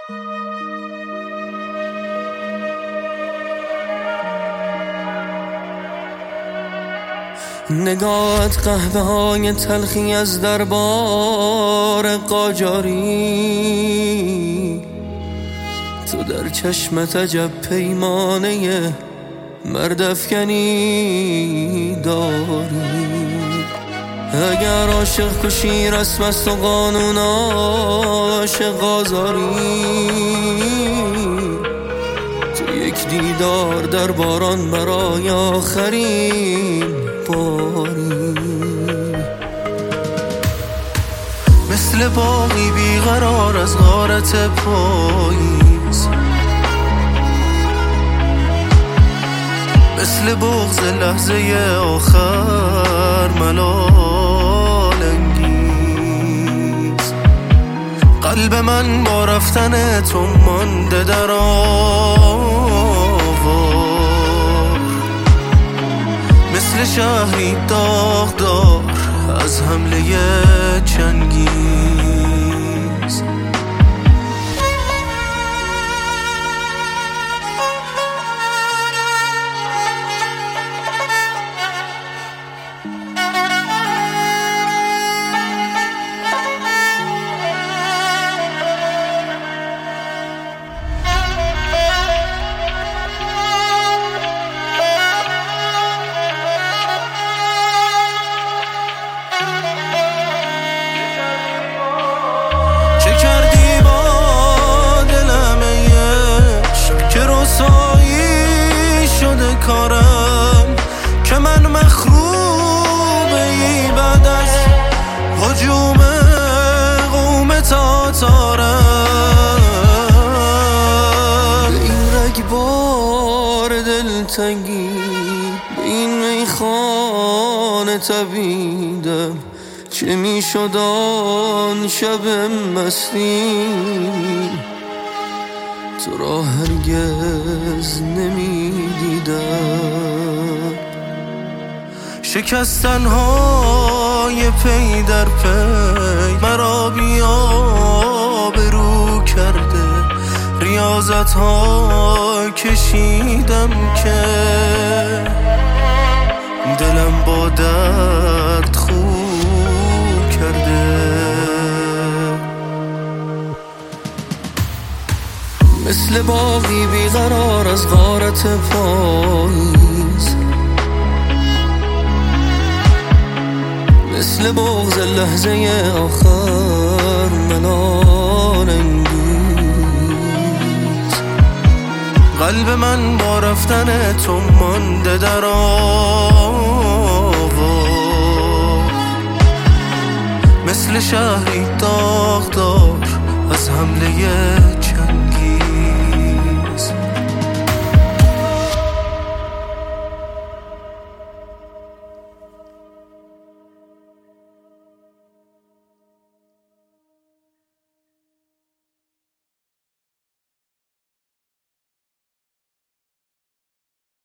نگاهت قهوه های تلخی از دربار قاجاری، تو در چشمت عجب پیمانه مردافکنی داری. اگر عاشق کشی رسم است و قانون عاشق آزاری، تو یک دیدار در باران برای آخرین باری. مثل باغی بیقرار از غارت پاییز، مثل بغض لحظه آخر ملال انگیز. قلب من با رفتن تو مانده در آوار، مثل شهری داغدار از حمله چنگیز. چه کردی با دلم عشق که رسوایی شده کارم، که من مخروبه ای بعد از هجوم قوم تاتارم. به این رگبار دلتنگی، به این میخانه تبیدم، چه می شد آن شب مستی تو را هرگز نمی دیدم. شکستنهای پی در پی مرا بی آبرو کرده، ریاضت ها کشیدم که دلم با درد خوب کرده. مثل باغی بیقرار از غارت پاییز، مثل بغض لحظه آخر ملال انگیز. قلب من با رفتن تو مانده در آوار، مثل شهری